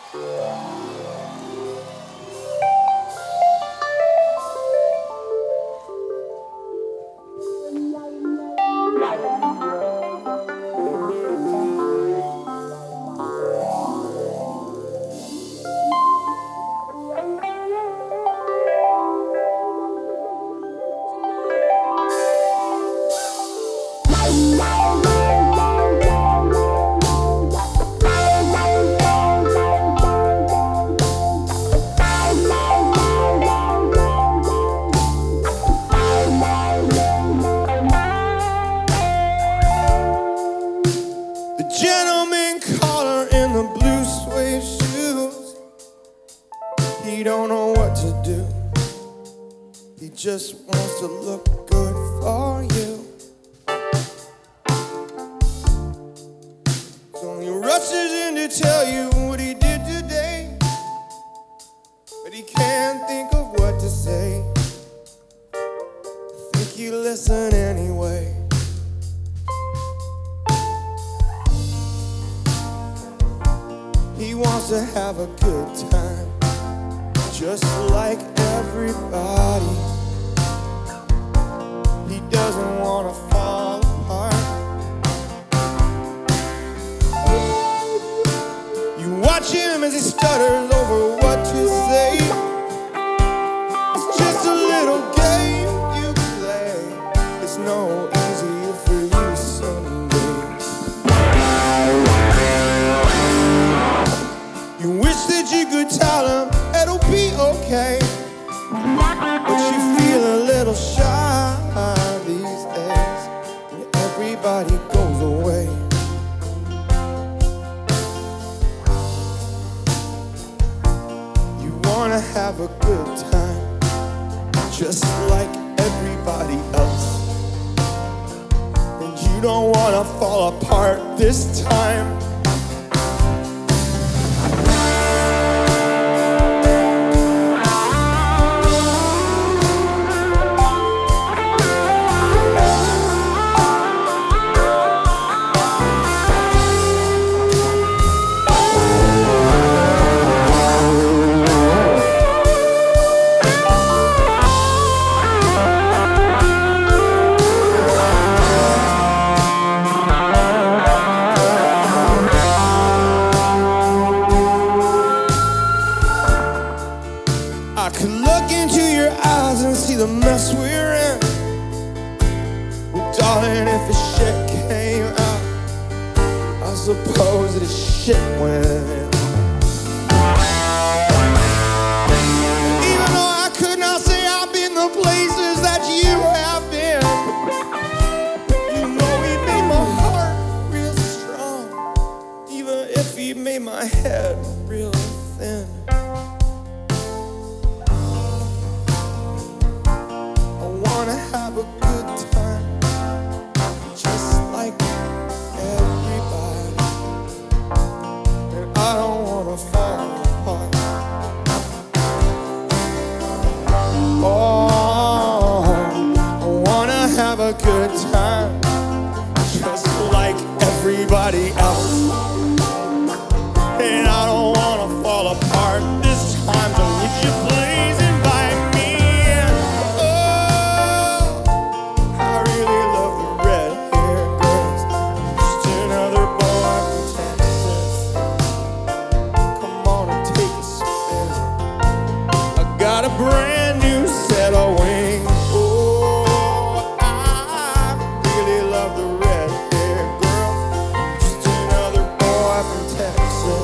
Gentleman caller in the blue suede shoes. He don't know what to do. He just wants to look good for you. So he rushes in to tell you what he did today, but he can't think of what to say. I think you listen anyway. He wants to have a good time, just like everybody. He doesn't want to fall apart. You watch him as he stutters over what to say. It's just a little game you play. It's no easier for you someday. You wish that you could tell him it'll be okay, but you feel a little shy these days when everybody goes away. You wanna have a good time, just like everybody else, and you don't wanna fall apart this time. I could look into your eyes and see the mess we're in. Well, darling, if the shit came out, I suppose that shit went in. Even though I could not say I've been the places that you have been, you know he made my heart real strong, even if he made my head real thin. Have a good time, just like everybody, and I don't wanna fall apart. Oh, I wanna have a good time, just like everybody else, and I don't wanna fall apart this time. So would you please invite me? Got a brand new set of wings. Oh, I really love the red-haired girl. Just another boy from Texas.